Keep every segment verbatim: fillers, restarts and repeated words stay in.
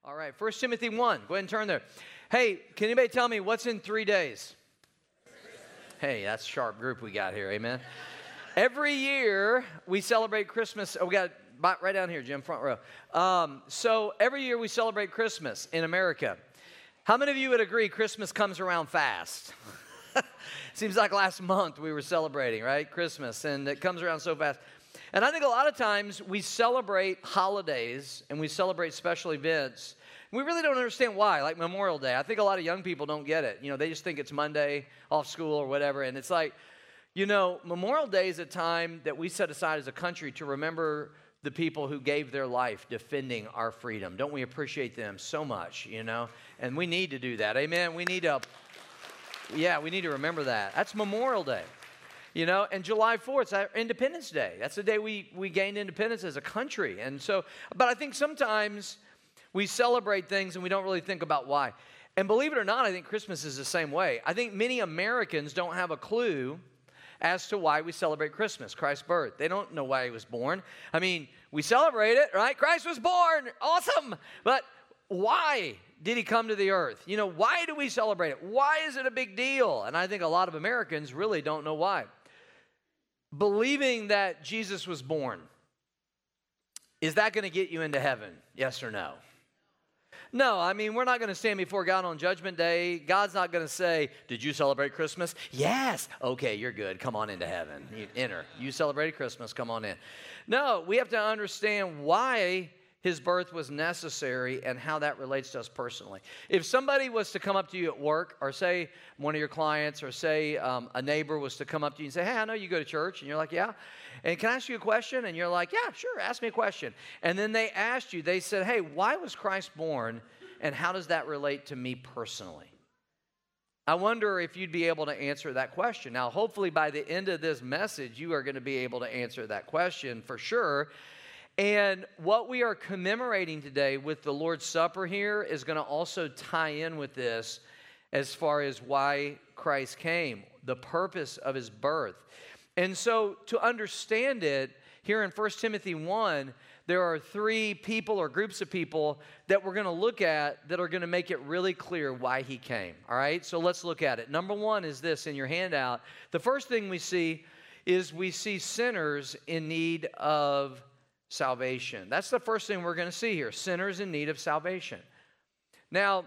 All right, First Timothy one. Go ahead and turn there. Hey, can anybody tell me what's in three days? Hey, that's a sharp group we got here, amen? Every year we celebrate Christmas. Oh, we got right down here, Jim, front row. Um, so every year we celebrate Christmas in America. How many of you would agree Christmas comes around fast? Seems like last month we were celebrating, right? Christmas, and it comes around so fast. And I think a lot of times we celebrate holidays and we celebrate special events. We really don't understand why, like Memorial Day. I think a lot of young people don't get it. You know, they just think it's Monday, off school or whatever. And it's like, you know, Memorial Day is a time that we set aside as a country to remember the people who gave their life defending our freedom. Don't we appreciate them so much, you know? And we need to do that. Amen. We need to, yeah, we need to remember that. That's Memorial Day. You know, and July fourth, it's Independence Day. That's the day we, we gained independence as a country. And so, but I think sometimes we celebrate things and we don't really think about why. And believe it or not, I think Christmas is the same way. I think many Americans don't have a clue as to why we celebrate Christmas, Christ's birth. They don't know why he was born. I mean, we celebrate it, right? Christ was born. Awesome. But why did he come to the earth? You know, why do we celebrate it? Why is it a big deal? And I think a lot of Americans really don't know why. Believing that Jesus was born, is that going to get you into heaven? Yes or no? No, I mean, we're not going to stand before God on Judgment Day. God's not going to say, did you celebrate Christmas? Yes. Okay, you're good. Come on into heaven. You enter. You celebrated Christmas. Come on in. No, we have to understand why his birth was necessary and how that relates to us personally. If somebody was to come up to you at work, or say one of your clients, or say um, a neighbor was to come up to you and say, hey, I know you go to church. And you're like, yeah. And can I ask you a question? And you're like, yeah, sure, ask me a question. And then they asked you, they said, hey, why was Christ born? And how does that relate to me personally? I wonder if you'd be able to answer that question. Now, hopefully by the end of this message, you are going to be able to answer that question for sure. And what we are commemorating today with the Lord's Supper here is going to also tie in with this as far as why Christ came, the purpose of his birth. And so to understand it, here in First Timothy one, there are three people or groups of people that we're going to look at that are going to make it really clear why he came. All right, so let's look at it. Number one is this in your handout. The first thing we see is we see sinners in need of salvation. That's the first thing we're going to see here, sinners in need of salvation. Now,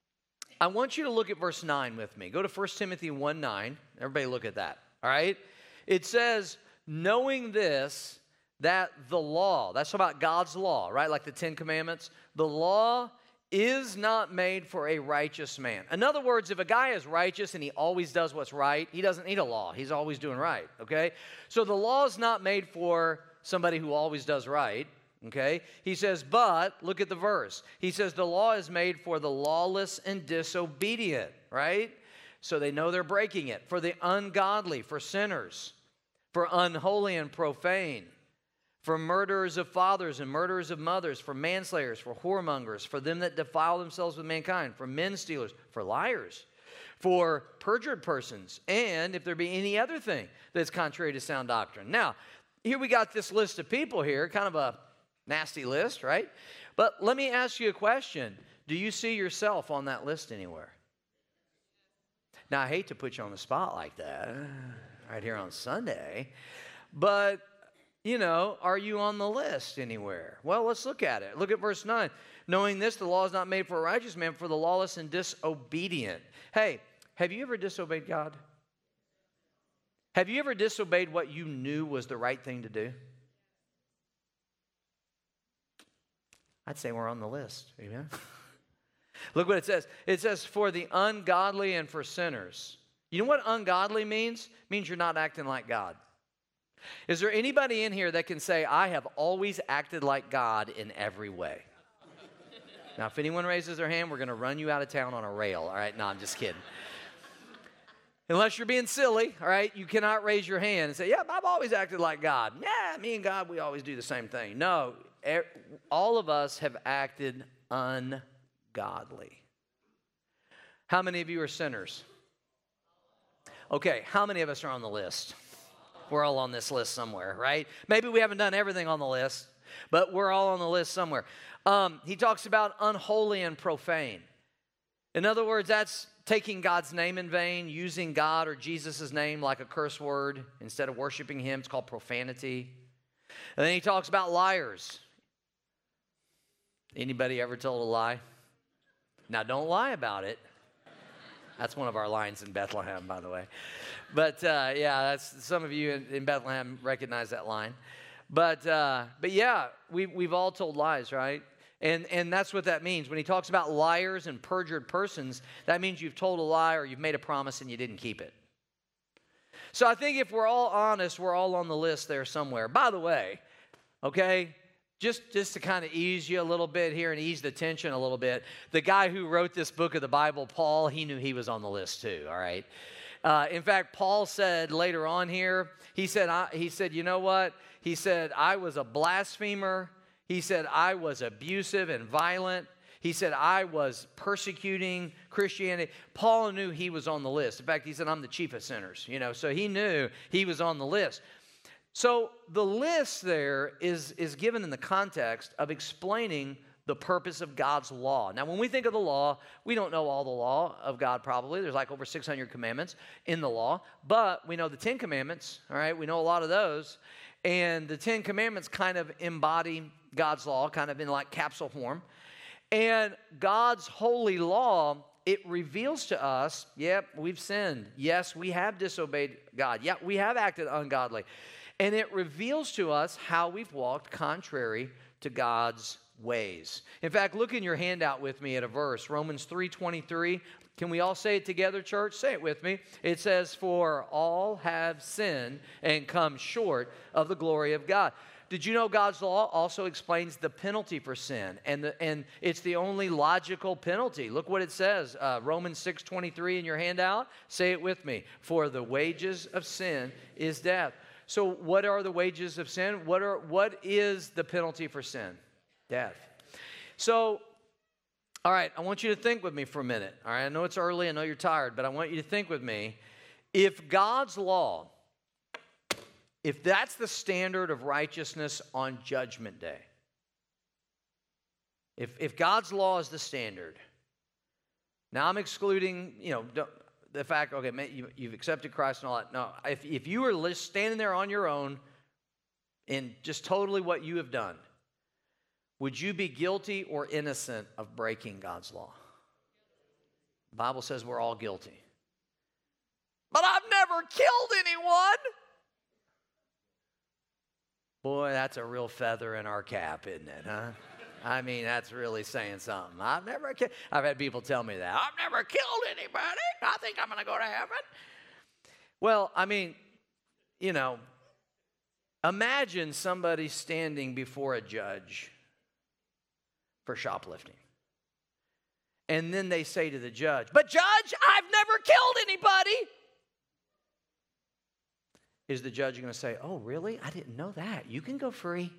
I want you to look at verse nine with me. Go to First Timothy one nine. Everybody look at that, all right? It says, knowing this, that the law, that's about God's law, right? Like the Ten Commandments. The law is not made for a righteous man. In other words, if a guy is righteous and he always does what's right, he doesn't need a law. He's always doing right, okay? So the law is not made for somebody who always does right, okay? He says, but, look at the verse. He says, the law is made for the lawless and disobedient, right? So they know they're breaking it. For the ungodly, for sinners, for unholy and profane, for murderers of fathers and murderers of mothers, for manslayers, for whoremongers, for them that defile themselves with mankind, for men stealers, for liars, for perjured persons, and if there be any other thing that's contrary to sound doctrine. Now, here we got this list of people here, kind of a nasty list, right? But let me ask you a question. Do you see yourself on that list anywhere? Now, I hate to put you on the spot like that right here on Sunday, but, you know, are you on the list anywhere? Well, let's look at it. Look at verse nine. Knowing this, the law is not made for a righteous man, for the lawless and disobedient. Hey, have you ever disobeyed God? Have you ever disobeyed what you knew was the right thing to do? I'd say we're on the list. Amen. Look what it says. It says, for the ungodly and for sinners. You know what ungodly means? It means you're not acting like God. Is there anybody in here that can say, I have always acted like God in every way? Now, if anyone raises their hand, we're going to run you out of town on a rail. All right? No, I'm just kidding. Unless you're being silly, all right, you cannot raise your hand and say, yeah, I've always acted like God. Yeah, me and God, we always do the same thing. No, er, all of us have acted ungodly. How many of you are sinners? Okay, how many of us are on the list? We're all on this list somewhere, right? Maybe we haven't done everything on the list. But we're all on the list somewhere. Um, he talks about unholy and profane. In other words, that's taking God's name in vain, using God or Jesus' name like a curse word instead of worshiping him. It's called profanity. And then he talks about liars. Anybody ever told a lie? Now, don't lie about it. That's one of our lines in Bethlehem, by the way. But, uh, yeah, that's some of you in, in Bethlehem recognize that line. But, uh, but yeah, we, we've all told lies, right? And, and that's what that means. When he talks about liars and perjured persons, that means you've told a lie or you've made a promise and you didn't keep it. So I think if we're all honest, we're all on the list there somewhere. By the way, okay, just, just to kind of ease you a little bit here and ease the tension a little bit, the guy who wrote this book of the Bible, Paul, he knew he was on the list too, all right? Uh, in fact, Paul said later on here, he said, I, he said, you know what? He said, I was a blasphemer. He said, I was abusive and violent. He said, I was persecuting Christianity. Paul knew he was on the list. In fact, he said, I'm the chief of sinners. You know, so he knew he was on the list. So the list there is, is given in the context of explaining the purpose of God's law. Now, when we think of the law, we don't know all the law of God probably. There's like over six hundred commandments in the law. But we know the Ten Commandments, all right? We know a lot of those. And the Ten Commandments kind of embody God's law, kind of in like capsule form. And God's holy law, it reveals to us, yep, we've sinned. Yes, we have disobeyed God. Yeah, we have acted ungodly. And it reveals to us how we've walked contrary to God's ways. In fact, look in your handout with me at a verse, Romans three twenty-three. Can we all say it together, church? Say it with me. It says, for all have sinned and come short of the glory of God. Did you know God's law also explains the penalty for sin? And, the, and it's the only logical penalty. Look what it says, uh, Romans six twenty-three in your handout. Say it with me. For the wages of sin is death. So what are the wages of sin? What are what is the penalty for sin? Death. So, all right, I want you to think with me for a minute. All right, I know it's early, I know you're tired, but I want you to think with me. If God's law, if that's the standard of righteousness on Judgment Day, if, if God's law is the standard, now I'm excluding, you know, don't, the fact, okay, man, you, you've accepted Christ and all that. No, if, if you were standing there on your own in just totally what you have done, would you be guilty or innocent of breaking God's law? The Bible says we're all guilty. But I've never killed anyone. Boy, that's a real feather in our cap, isn't it, huh? I mean, that's really saying something. I've never killed. I've had people tell me that. I've never killed anybody. I think I'm going to go to heaven. Well, I mean, you know, imagine somebody standing before a judge for shoplifting. And then they say to the judge, but judge, I've never killed anybody. Is the judge going to say, oh, really? I didn't know that. You can go free.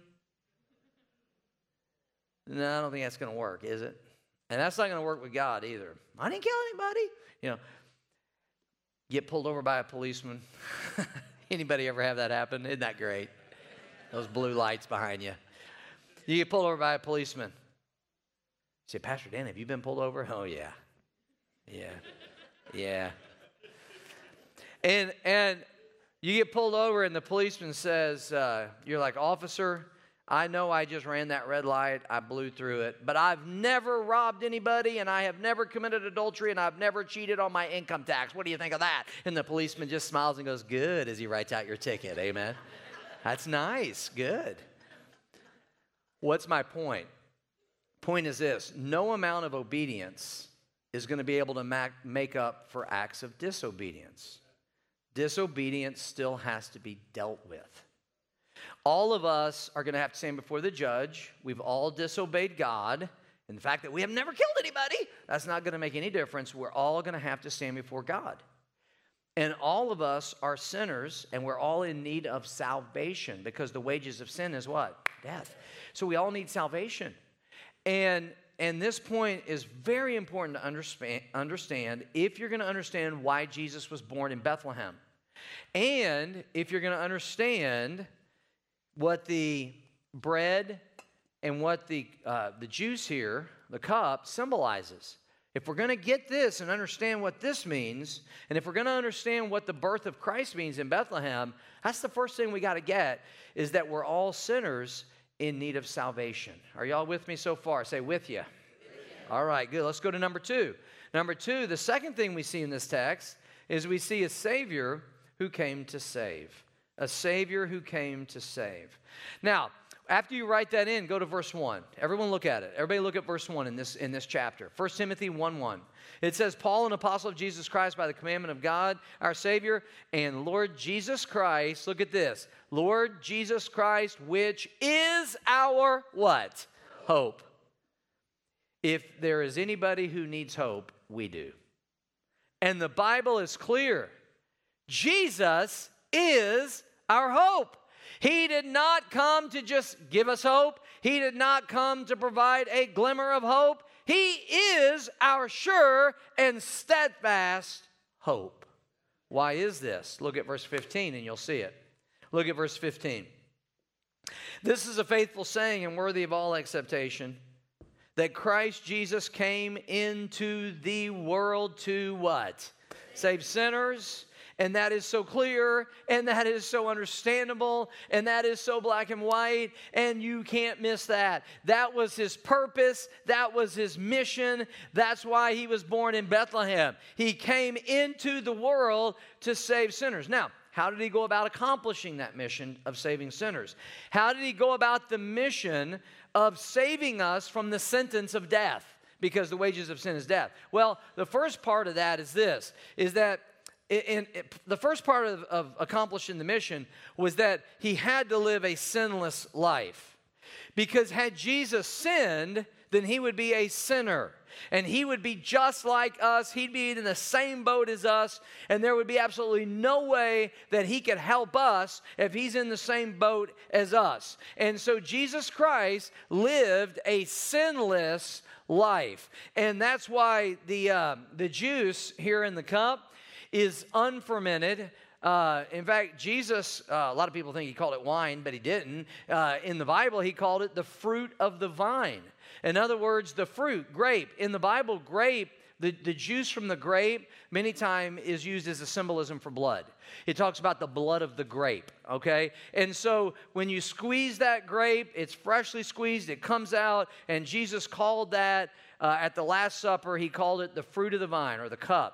No, I don't think that's going to work, is it? And that's not going to work with God either. I didn't kill anybody. You know, get pulled over by a policeman. Anybody ever have that happen? Isn't that great? Those blue lights behind you. You get pulled over by a policeman. You say, Pastor Dan, have you been pulled over? Oh, yeah. Yeah. Yeah. And, and you get pulled over and the policeman says, uh, you're like, officer, I know I just ran that red light. I blew through it. But I've never robbed anybody, and I have never committed adultery, and I've never cheated on my income tax. What do you think of that? And the policeman just smiles and goes, good, as he writes out your ticket. Amen. That's nice. Good. What's my point? Point is this. No amount of obedience is going to be able to mac- make up for acts of disobedience. Disobedience still has to be dealt with. All of us are going to have to stand before the judge. We've all disobeyed God. And the fact that we have never killed anybody, that's not going to make any difference. We're all going to have to stand before God. And all of us are sinners, and we're all in need of salvation because the wages of sin is what? Death. So we all need salvation. And, and this point is very important to understand, understand if you're going to understand why Jesus was born in Bethlehem. And if you're going to understand what the bread and what the, uh, the juice here, the cup, symbolizes. If we're going to get this and understand what this means, and if we're going to understand what the birth of Christ means in Bethlehem, that's the first thing we got to get, is that we're all sinners in need of salvation. Are y'all with me so far? Say, with you. All right, good. Let's go to number two. Number two, the second thing we see in this text is we see a Savior who came to save. A Savior who came to save. Now, after you write that in, go to verse one. Everyone look at it. Everybody look at verse one in this, in this chapter. First Timothy one one. It says, Paul, an apostle of Jesus Christ by the commandment of God, our Savior, and Lord Jesus Christ, look at this, Lord Jesus Christ, which is our what? Hope. If there is anybody who needs hope, we do. And the Bible is clear. Jesus is our hope. He did not come to just give us hope. He did not come to provide a glimmer of hope. He is our sure and steadfast hope. Why is this? Look at verse fifteen and you'll see it. Look at verse fifteen. This is a faithful saying and worthy of all acceptation, that Christ Jesus came into the world to what? Save sinners. And that is so clear, and that is so understandable, and that is so black and white, and you can't miss that. That was his purpose. That was his mission. That's why he was born in Bethlehem. He came into the world to save sinners. Now, how did he go about accomplishing that mission of saving sinners? How did he go about the mission of saving us from the sentence of death? Because the wages of sin is death. Well, the first part of that is this, is that In, in, the first part of, of accomplishing the mission was that he had to live a sinless life. Because had Jesus sinned, then he would be a sinner. And he would be just like us. He'd be in the same boat as us. And there would be absolutely no way that he could help us if he's in the same boat as us. And so Jesus Christ lived a sinless life. And that's why the, uh, the juice here in the cup is unfermented. Uh, in fact, Jesus, uh, a lot of people think he called it wine, but he didn't. Uh, in the Bible, he called it the fruit of the vine. In other words, the fruit, grape. In the Bible, grape, the, the juice from the grape, many times is used as a symbolism for blood. It talks about the blood of the grape, okay? And so when you squeeze that grape, it's freshly squeezed, it comes out, and Jesus called that, uh, at the Last Supper, he called it the fruit of the vine, or the cup.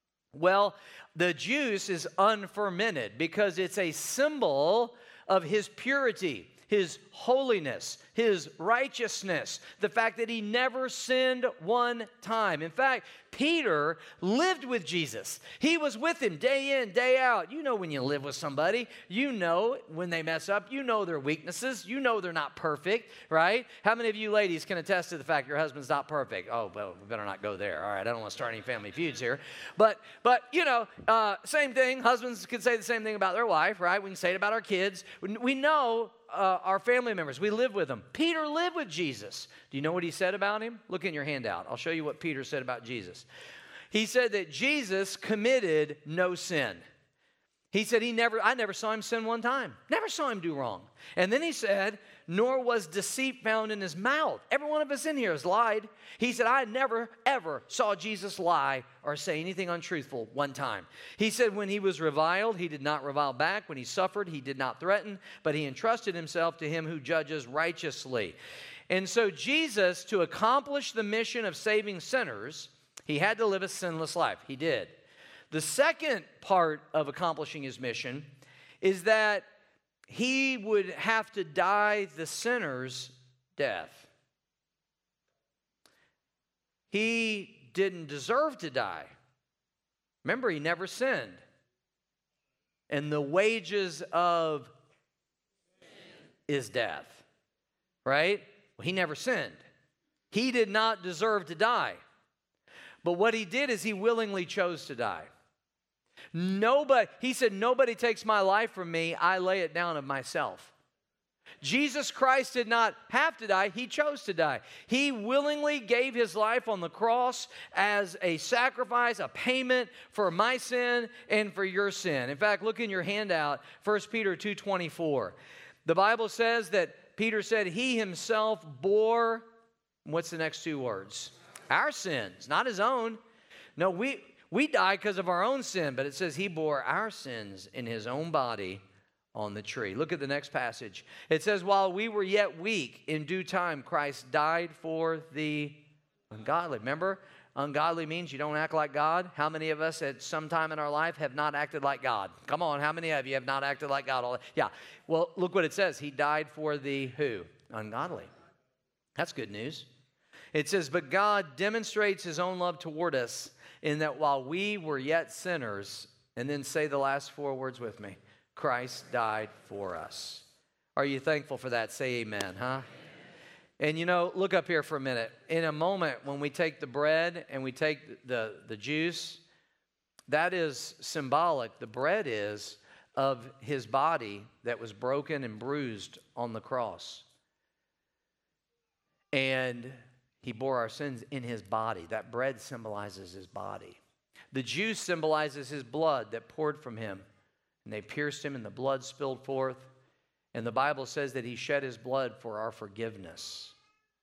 Well, the juice is unfermented because it's a symbol of his purity, his holiness, his righteousness, the fact that he never sinned one time. In fact, Peter lived with Jesus. He was with him day in, day out. You know when you live with somebody, you know when they mess up, you know their weaknesses, you know they're not perfect, right? How many of you ladies can attest to the fact your husband's not perfect? Oh, well, we better not go there. All right, I don't want to start any family feuds here. But, but you know, uh, same thing. Husbands can say the same thing about their wife, right? We can say it about our kids. We know uh, our family members. We live with them. Peter lived with Jesus. Do you know what he said about him? Look in your handout. I'll show you what Peter said about Jesus. He said that Jesus committed no sin. He said he never, I never saw him sin one time. Never saw him do wrong. And then he said, nor was deceit found in his mouth. Every one of us in here has lied. He said, I never, ever saw Jesus lie or say anything untruthful one time. He said when he was reviled, he did not revile back. When he suffered, he did not threaten, but he entrusted himself to him who judges righteously. And so Jesus, to accomplish the mission of saving sinners, he had to live a sinless life. He did. The second part of accomplishing his mission is that he would have to die the sinner's death. He didn't deserve to die. Remember, he never sinned. And the wages of sin is death. Right? Well, he never sinned. He did not deserve to die. But what he did is he willingly chose to die. Nobody, he said, nobody takes my life from me. I lay it down of myself. Jesus Christ did not have to die. He chose to die. He willingly gave his life on the cross as a sacrifice, a payment for my sin and for your sin. In fact, look in your handout, First Peter two twenty-four. The Bible says that Peter said he himself bore, what's the next two words? Our sins, not his own. No, we, we die because of our own sin, but it says he bore our sins in his own body on the tree. Look at the next passage. It says, while we were yet weak, in due time, Christ died for the ungodly. Remember, ungodly means you don't act like God. How many of us at some time in our life have not acted like God? Come on, how many of you have not acted like God? All yeah, well, look what it says. He died for the who? Ungodly. That's good news. It says, but God demonstrates his own love toward us in that while we were yet sinners, and then say the last four words with me, Christ died for us. Are you thankful for that? Say amen, huh? Amen. And you know, look up here for a minute. In a moment, when we take the bread and we take the, the juice, that is symbolic. The bread is of his body that was broken and bruised on the cross. And he bore our sins in his body. That bread symbolizes his body. The juice symbolizes his blood that poured from him. And they pierced him and the blood spilled forth. And the Bible says that he shed his blood for our forgiveness.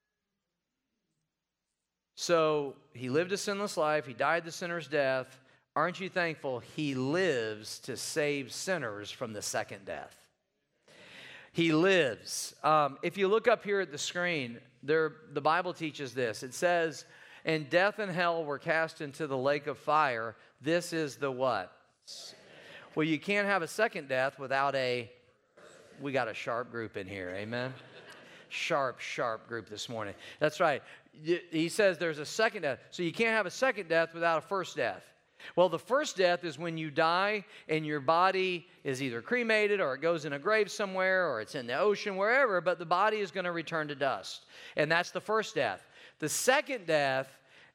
So he lived a sinless life. He died the sinner's death. Aren't you thankful he lives to save sinners from the second death? He lives. Um, if you look up here at the screen, there, the Bible teaches this. It says, and death and hell were cast into the lake of fire. This is the what? Well, you can't have a second death without a, we got a sharp group in here, amen? Sharp, sharp group this morning. That's right. He says there's a second death. So you can't have a second death without a first death. Well, the first death is when you die and your body is either cremated or it goes in a grave somewhere or it's in the ocean, wherever, but the body is going to return to dust. And that's the first death. The second death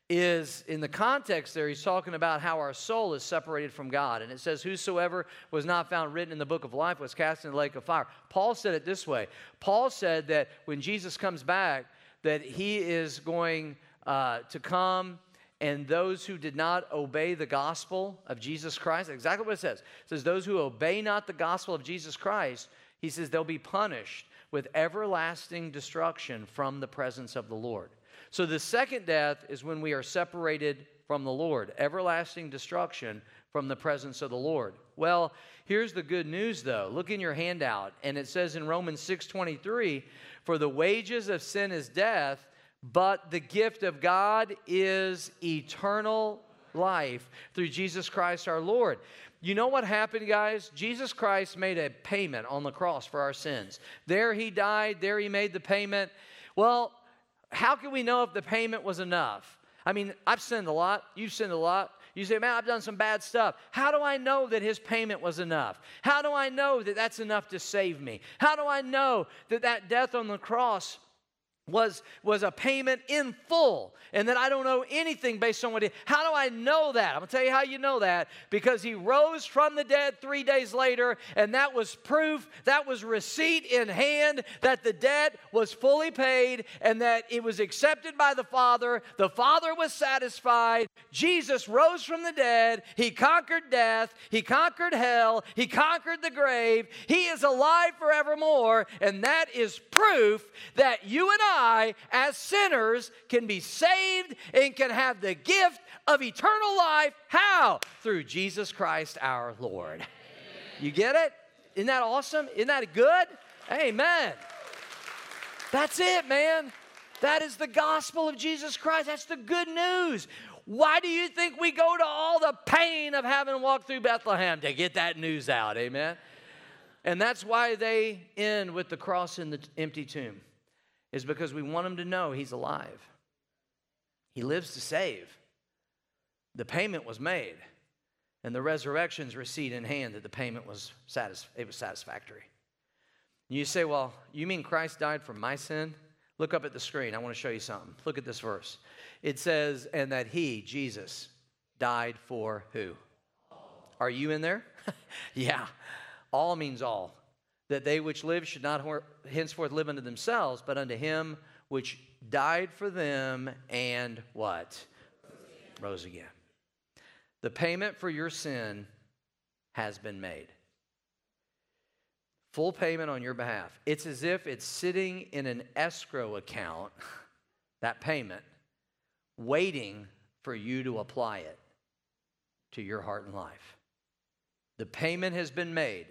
is, in the context there, he's talking about how our soul is separated from God. And it says, whosoever was not found written in the book of life was cast in the lake of fire. Paul said it this way. Paul said that when Jesus comes back, that he is going uh, to come, and those who did not obey the gospel of Jesus Christ, exactly what it says. It says, those who obey not the gospel of Jesus Christ, he says they'll be punished with everlasting destruction from the presence of the Lord. So the second death is when we are separated from the Lord, everlasting destruction from the presence of the Lord. Well, here's the good news though. Look in your handout, and it says in Romans six twenty-three, for the wages of sin is death, but the gift of God is eternal life through Jesus Christ our Lord. You know what happened, guys? Jesus Christ made a payment on the cross for our sins. There he died, there he made the payment. Well, how can we know if the payment was enough? I mean, I've sinned a lot. You've sinned a lot. You say, man, I've done some bad stuff. How do I know that his payment was enough? How do I know that that's enough to save me? How do I know that that death on the cross was, was a payment in full and that I don't owe anything based on what he... How do I know that? I'm going to tell you how you know that. Because he rose from the dead three days later, and that was proof, that was receipt in hand that the debt was fully paid and that it was accepted by the Father. The Father was satisfied. Jesus rose from the dead. He conquered death. He conquered hell. He conquered the grave. He is alive forevermore, and that is proof that you and I I, as sinners, can be saved and can have the gift of eternal life. How? Through Jesus Christ our Lord. Amen. You get it? Isn't that awesome? Isn't that good? Amen. That's it, man. That is the gospel of Jesus Christ. That's the good news. Why do you think we go to all the pain of having walked through Bethlehem? To get that news out, amen? And that's why they end with the cross in the empty tomb. Is because we want him to know he's alive. He lives to save. The payment was made. And the resurrection's receipt in hand that the payment was satis- it was satisfactory. You say, well, you mean Christ died for my sin? Look up at the screen. I want to show you something. Look at this verse. It says, and that he, Jesus, died for who? Are you in there? Yeah. All means all. That they which live should not henceforth live unto themselves, but unto him which died for them and what? Rose again. The payment for your sin has been made. Full payment on your behalf. It's as if it's sitting in an escrow account, that payment, waiting for you to apply it to your heart and life. The payment has been made.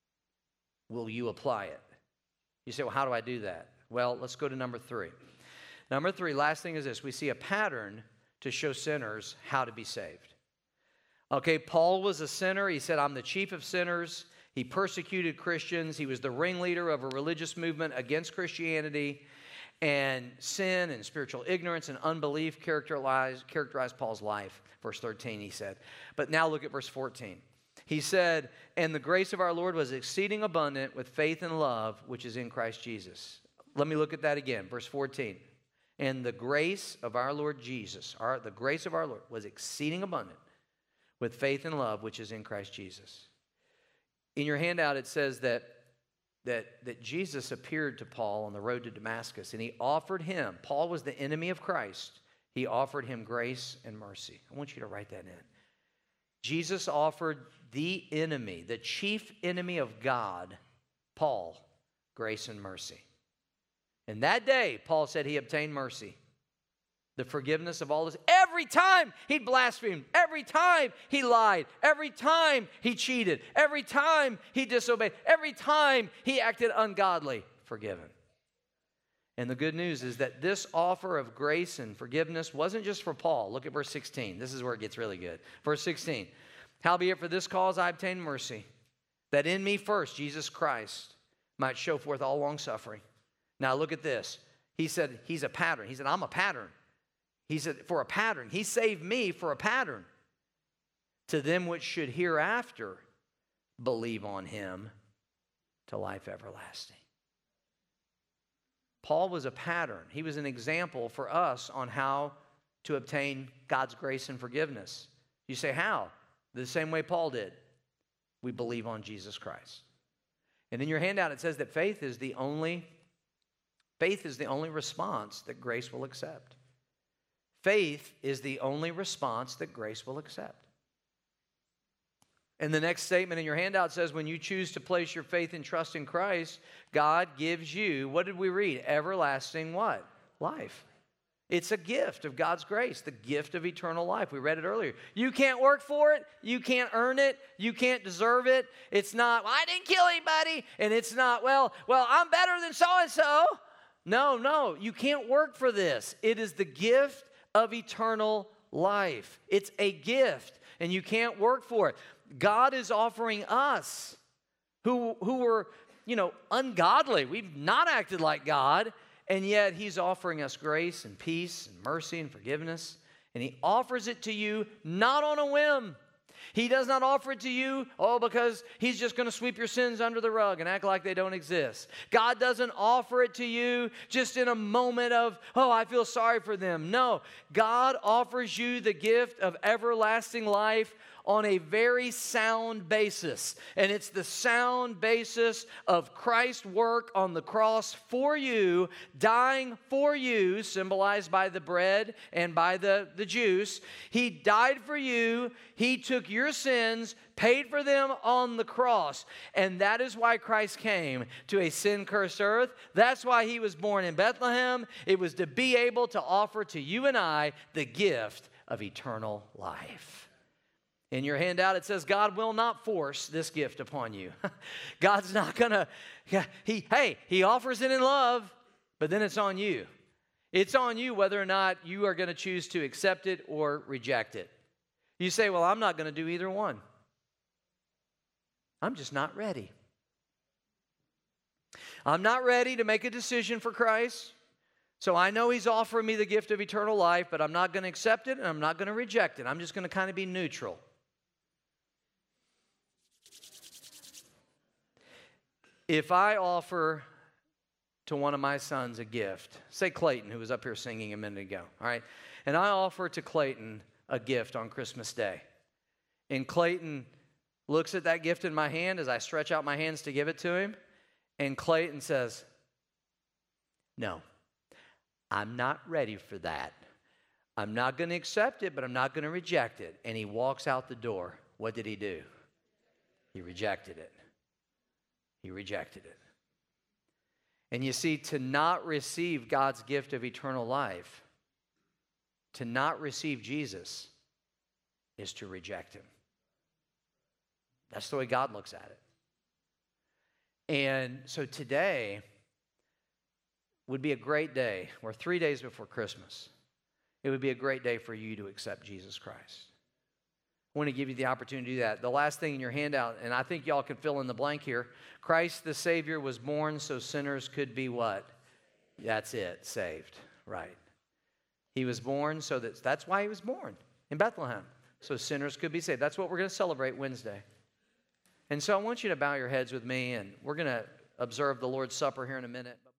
Will you apply it? You say, well, how do I do that? Well, let's go to number three. Number three, last thing is this. We see a pattern to show sinners how to be saved. Okay, Paul was a sinner. He said, I'm the chief of sinners. He persecuted Christians. He was the ringleader of a religious movement against Christianity. And sin and spiritual ignorance and unbelief characterized, characterized Paul's life. Verse thirteen, he said. But now look at verse fourteen. He said, and the grace of our Lord was exceeding abundant with faith and love, which is in Christ Jesus. Let me look at that again. Verse fourteen. And the grace of our Lord Jesus, our, the grace of our Lord was exceeding abundant with faith and love, which is in Christ Jesus. In your handout, it says that, that, that Jesus appeared to Paul on the road to Damascus, and he offered him, Paul was the enemy of Christ, he offered him grace and mercy. I want you to write that in. Jesus offered the enemy, the chief enemy of God, Paul, grace and mercy. And that day, Paul said he obtained mercy. The forgiveness of all this. Every time he blasphemed, every time he lied, every time he cheated, every time he disobeyed, every time he acted ungodly, forgiven. And the good news is that this offer of grace and forgiveness wasn't just for Paul. Look at verse sixteen. This is where it gets really good. Verse sixteen. Howbeit for this cause I obtained mercy, that in me first Jesus Christ might show forth all long suffering. Now look at this. He said he's a pattern. He said, I'm a pattern. He said, for a pattern. He saved me for a pattern. To them which should hereafter believe on him to life everlasting. Paul was a pattern. He was an example for us on how to obtain God's grace and forgiveness. You say, how? The same way Paul did. We believe on Jesus Christ. And in your handout, it says that faith is the only, faith is the only response that grace will accept. Faith is the only response that grace will accept. And the next statement in your handout says, when you choose to place your faith and trust in Christ, God gives you, what did we read? Everlasting what? Life. It's a gift of God's grace, the gift of eternal life. We read it earlier. You can't work for it. You can't earn it. You can't deserve it. It's not, well, I didn't kill anybody. And it's not, well, well, I'm better than so-and-so. No, no, you can't work for this. It is the gift of eternal life. It's a gift, and you can't work for it. God is offering us who, who were, you know, ungodly. We've not acted like God, and yet he's offering us grace and peace and mercy and forgiveness, and he offers it to you not on a whim. He does not offer it to you, oh, because he's just going to sweep your sins under the rug and act like they don't exist. God doesn't offer it to you just in a moment of, oh, I feel sorry for them. No, God offers you the gift of everlasting life on a very sound basis. And it's the sound basis of Christ's work on the cross for you, dying for you, symbolized by the bread and by the, the juice. He died for you. He took your sins, paid for them on the cross. And that is why Christ came to a sin-cursed earth. That's why he was born in Bethlehem. It was to be able to offer to you and I the gift of eternal life. In your handout, it says God will not force this gift upon you. God's not going to, he, hey, he offers it in love, but then it's on you. It's on you whether or not you are going to choose to accept it or reject it. You say, well, I'm not going to do either one. I'm just not ready. I'm not ready to make a decision for Christ. So I know he's offering me the gift of eternal life, but I'm not going to accept it and I'm not going to reject it. I'm just going to kind of be neutral. If I offer to one of my sons a gift, say Clayton, who was up here singing a minute ago, all right, and I offer to Clayton a gift on Christmas Day, and Clayton looks at that gift in my hand as I stretch out my hands to give it to him, and Clayton says, no, I'm not ready for that. I'm not going to accept it, but I'm not going to reject it. And he walks out the door. What did he do? He rejected it. He rejected it. And you see, to not receive God's gift of eternal life, to not receive Jesus, is to reject him. That's the way God looks at it. And so today would be a great day. We're three days before Christmas. It would be a great day for you to accept Jesus Christ. I want to give you the opportunity to do that. The last thing in your handout, and I think y'all can fill in the blank here. Christ the Savior was born so sinners could be what? That's it, saved. Right. He was born so that, that's why he was born in Bethlehem. So sinners could be saved. That's what we're going to celebrate Wednesday. And so I want you to bow your heads with me, and we're going to observe the Lord's Supper here in a minute.